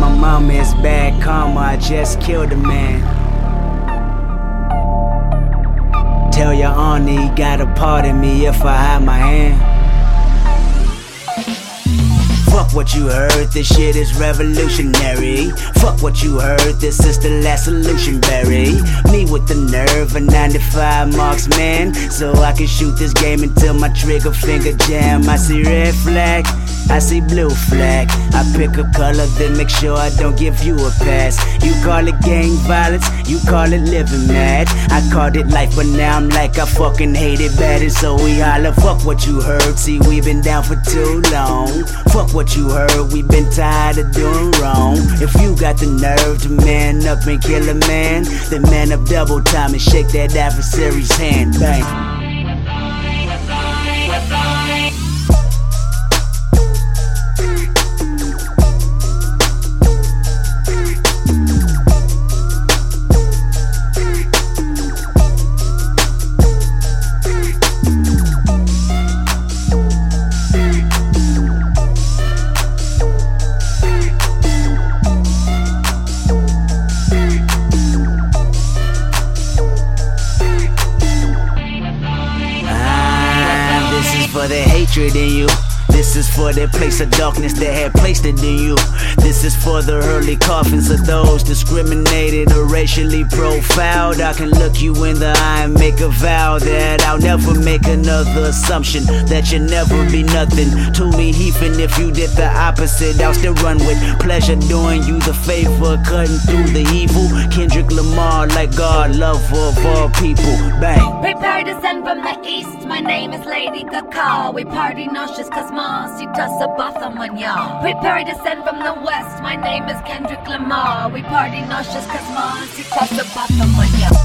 mama, it's bad karma, I just killed a man. Tell your auntie you gotta pardon me if I hide my hand. Fuck what you heard, this shit is revolutionary. Fuck what you heard, this is the last solution, Barry. Me with the nerve, a 95 marksman, so I can shoot this game until my trigger finger jam. I see red flag, I see blue flag. I pick a color, then make sure I don't give you a pass. You call it gang violence, you call it living mad. I called it life, but now I'm like I fucking hate it bad, and so we holler. Fuck what you heard, see we been down for too long. Fuck what you heard, we been tired of doing wrong. If you got the nerve to man up and kill a man, then man up double time and shake that adversary's hand. Bang. For the hatred in you, this is for the place of darkness that had placed it in you. This is for the early coffins of those discriminated or racially profiled. I can look you in the eye and make a vow that I'll never make another assumption, that you'll never be nothing to me. Even if you did the opposite, I'll still run with pleasure, doing you the favor, cutting through the evil. Kendrick Lamar, like God, lover of all people. Bang. Prepare to send from the east, my name is Lady Gaga. We party nauseous cause Mars, you does a bottom on y'all. Prepare to send from the west, my name is Kendrick Lamar. We party nauseous cause Mars, you does a bottom on y'all.